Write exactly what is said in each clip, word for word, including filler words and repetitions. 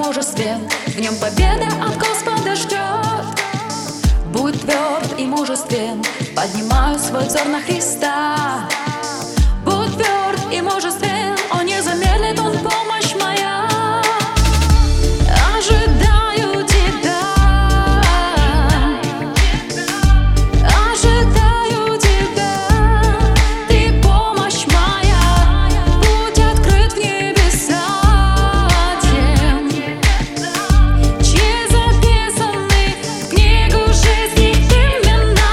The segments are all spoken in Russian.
мужествен, в нем победа от Господа ждет. Будь тверд и мужествен, поднимаю свой взор на Христа. Будь тверд и мужествен, Он не замедлит, Он помощь моя. Ожидаю Тебя, ожидаю Тебя, Ты помощь моя. Путь открыт в небеса тем, чьи записаны в книгу жизни имена.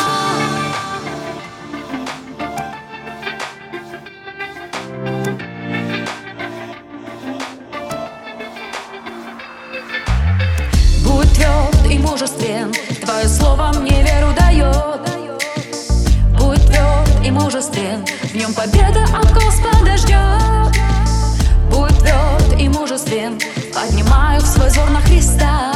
Будь тверд и мужествен, Твое слово мне веру дает. Будь тверд и мужествен, в нем победа от Господа ждет. Будь тверд и мужествен, поднимаю свой взор на Христа.